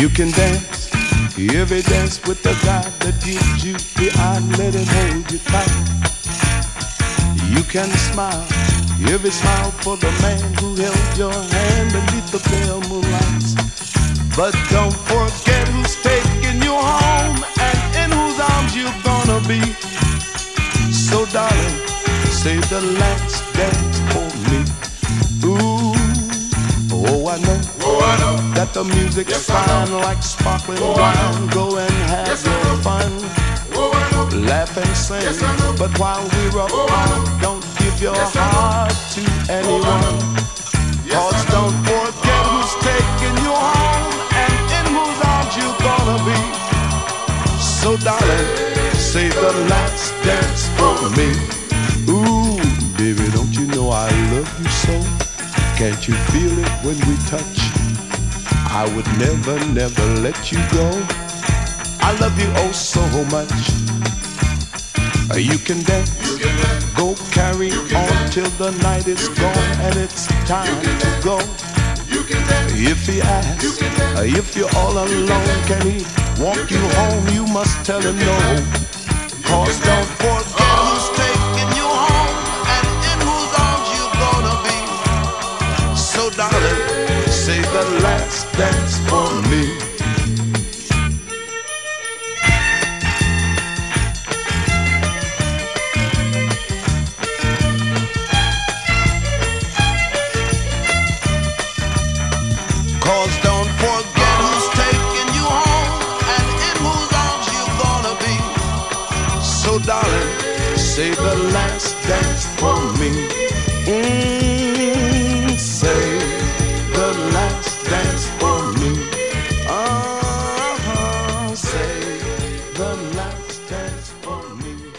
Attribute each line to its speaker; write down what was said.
Speaker 1: You can dance, every dance with the guy that gives you the eye, let him hold you tight. You can smile, every smile for the man who held your hand beneath the pale moonlights. But don't forget who's taking you home and in whose arms you're gonna be. So darling, save the last dance for me. Ooh, oh I know that the music's fine like sparkling wine. Go and have your fun, laugh and sing. But while we're apart, don't give your heart to anyone. Cause don't forget who's taking you home and in whose arms you're gonna be. So darling, save the last dance for me. Ooh, baby, don't you know I love you so? Can't you feel it when we touch? I would never, never let you go. I love you oh so much. You can dance, go carry on till the night is gone and it's time to go. If he asks, if you're all alone, can he walk you home? You must tell him no. Cause don't forget who's taking you home and in whose arms you're gonna be. So darling, save the last dance for me. Cause don't forget who's taking you home and in whose arms you're gonna be. So darling, save the last dance for me. Save the last dance for me. Save the last dance for me.